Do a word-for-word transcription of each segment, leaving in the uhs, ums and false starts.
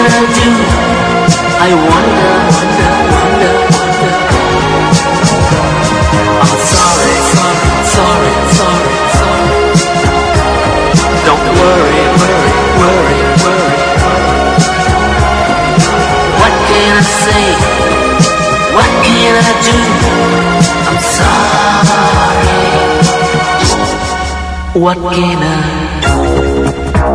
can I do? I wonder, wonder, wonder, wonder. I'm sorry, sorry, sorry, sorry, sorry. Don't worry, worry, worry, worry. What can I say? What can I do? I'm sorry. What can I do?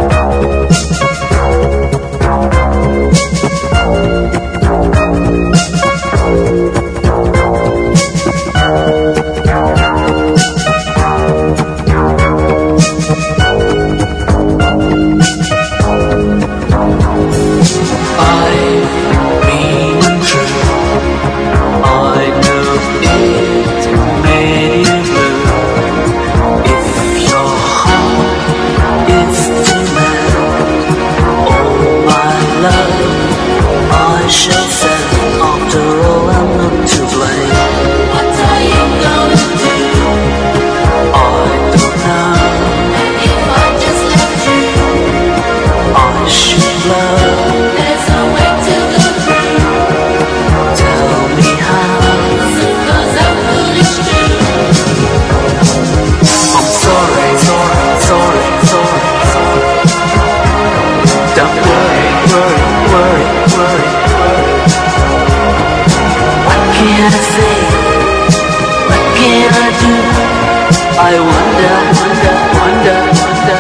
I wonder, wonder, wonder, wonder.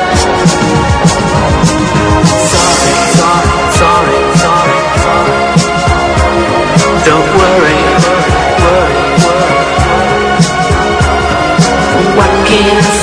Sorry, sorry, sorry, sorry, sorry. Don't worry, worry, worry, worry. What can I say?